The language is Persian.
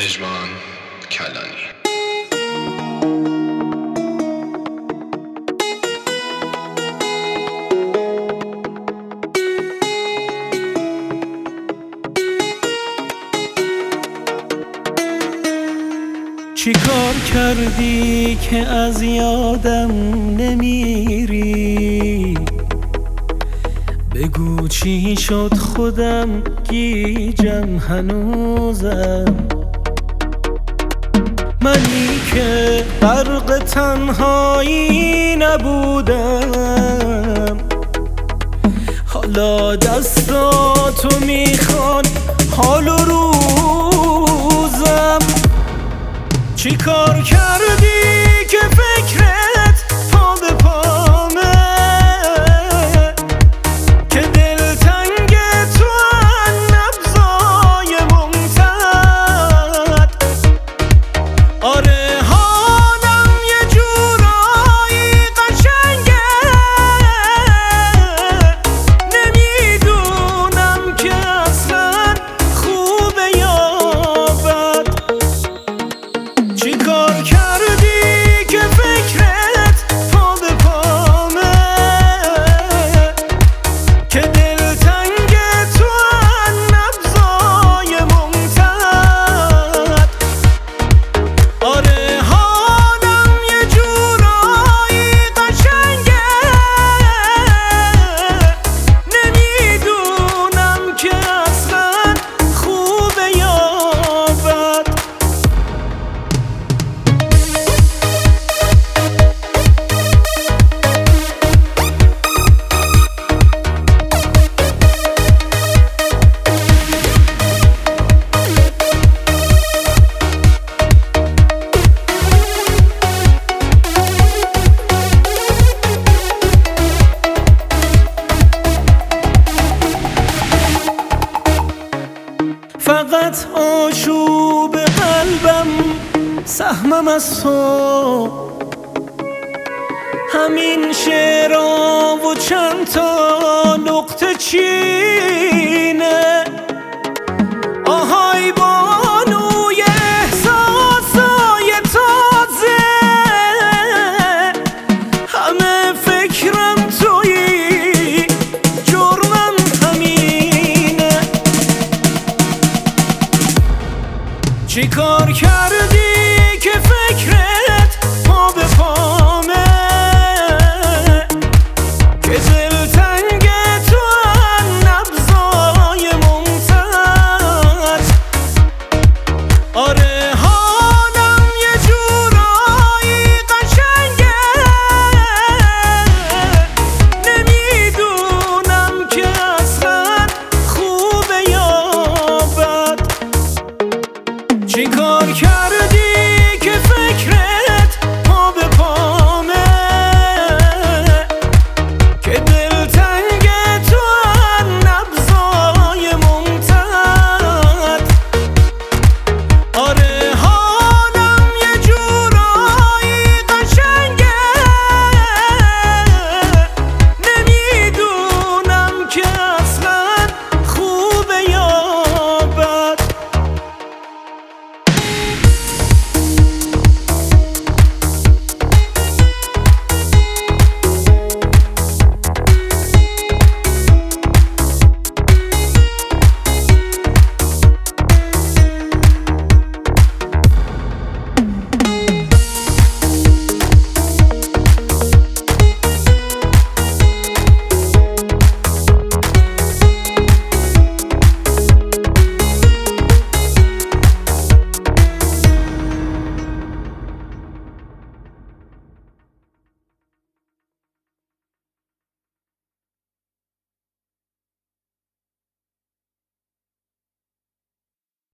پژمان کلانی. چی کار کردی که از یادم نمیری؟ بگو چی شد خودم گیجم هنوزم. منی که غرق تنهایی نبودم، حالا دستاتو میخوان حال و روزم. چی کار کردی که فکرت پا به پامه، که دلتنگ تو نبضای ممتد؟ آره حالم یه جورایی قشنگه، نمیدونم که اصلا خوبه یا بد. چی کار کردی که فکرت پا به پامه، که دلتنگ تو نبضای ممتد؟ آره حالم یه جورایی قشنگه، نمیدونم که اصلا خوبه یا بد. فقط آشوب قلبم سهمم از تو، همین شعرها و چند تا نقطه چینه. آهای بانوی احساسای تازه، همه فکرم تویی، جرمم همینه. چی کار کردی که فکرت پا به پامه، که دلتنگ تو نبضای ممتد؟ آره حالم یه جورایی قشنگه، نمیدونم که اصلا خوبه یا بد. چی کار کردی